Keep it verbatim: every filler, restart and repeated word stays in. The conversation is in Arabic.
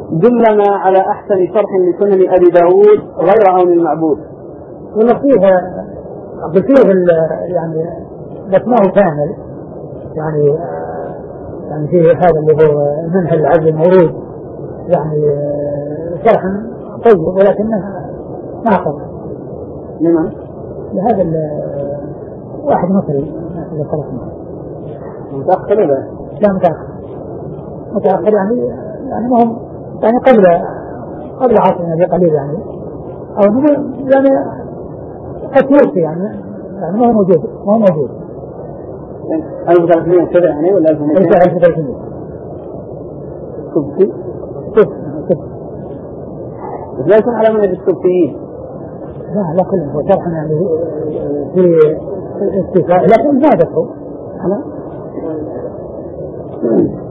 دلنا على أحسن شرح لسنن أبي داود غير عون المعبود. ونصيحة بصيغ يعني بسمه كامل يعني يعني فيه هذا اللي هو منهج العدل المورود يعني شرح طيب ولكنه ما قرأ لمن؟ لهذا واحد مصري إذا قرأنا متأخر ولا؟ لا متأخر متأخر يعني يعني مهم يعني قبل قبل عصرنا بقليل يعني أو يعني كثير يعني يعني ما هو موجود ما هو موجود ألف وثلاثمائة كذا يعني ولا ألف ومئتين؟ ألف وثلاثمائة سبتي؟ سبت سبت بس لا يكون على منهج السبتيين. لا لا كلهم هو شرح يعني في استيفاء لكن ما ذكروا أنا